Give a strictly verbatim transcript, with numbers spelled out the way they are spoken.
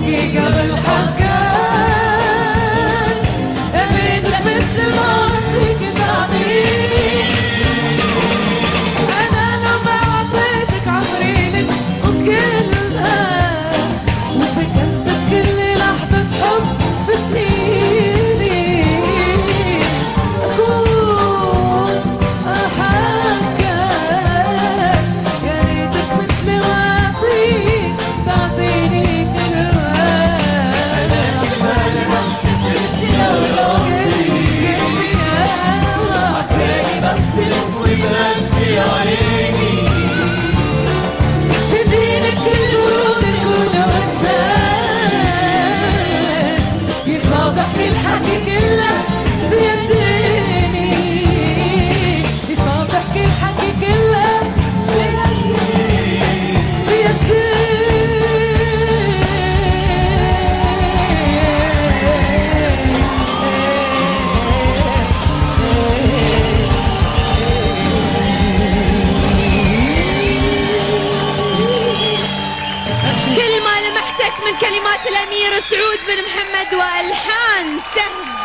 حقيقة بالحقان، اريدك مثل ما اعطيك تعطيني. انا لما اعطيتك عمري لك وكلها، وسكنت بكل لحظة حب بسنيني. اكون احقك، يا ريتك مثل ما اعطيك تعطيني تدينك كل ورود الكون وانسان، يصافح كل حكي كله في يديني، يصافح كل حكي كله في يديني. كل ما لمحتك من كلمات الأمير سعود بن محمد وألحان سهل.